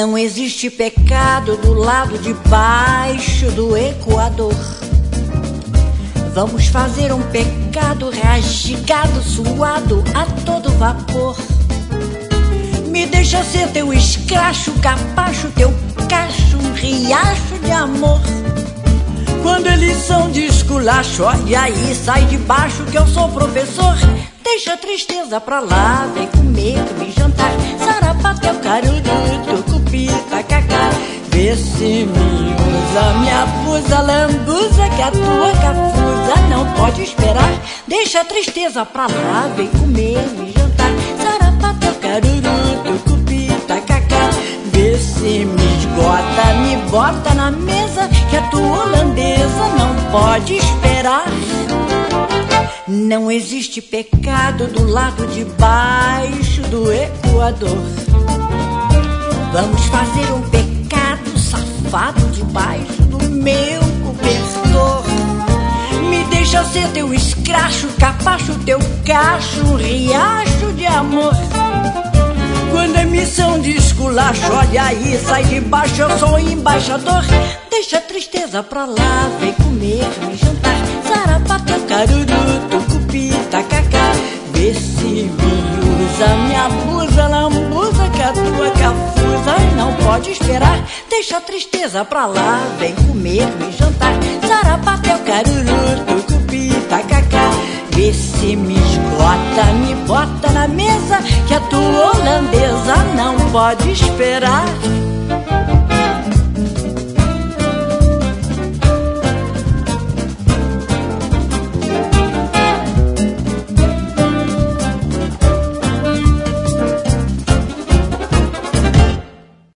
Não existe pecado do lado de baixo do Equador. Vamos fazer um pecado rasgado, suado a todo vapor. Me deixa ser teu escracho, capacho, teu cacho, um riacho de amor. Quando eles são de esculacho, olha aí, sai de baixo que eu sou professor. Deixa a tristeza pra lá, vem comer, me jantar. Sarapatel, caruru, tucupi, tacacá. Vê se me usa, me abusa, lambuza, que a tua cafusa não pode esperar. Deixa a tristeza pra lá, vem comer, me jantar. Sarapatel, caruru, tucupi, tacacá. Vê se me esgota, me bota na mesa, que a tua holandesa não pode esperar. Não existe pecado do lado de baixo do Equador. Vamos fazer um pecado safado debaixo do meu cobertor. Me deixa ser teu escracho, capacho, teu cacho, um riacho de amor. Quando é missão de esculacho, olha aí, sai de baixo, eu sou embaixador. Deixa a tristeza pra lá, vem comer, me jantar. Sarapatel, caruru, tucupi, tacacá. Vê se me usa, me abusa, lambuza, que a tua cafusa não pode esperar. Deixa a tristeza pra lá, vem comer, me jantar. Sarapatel, caruru, tucupi, tacacá. Vê se me esgota, me bota na mesa, que a tua holandesa não pode esperar.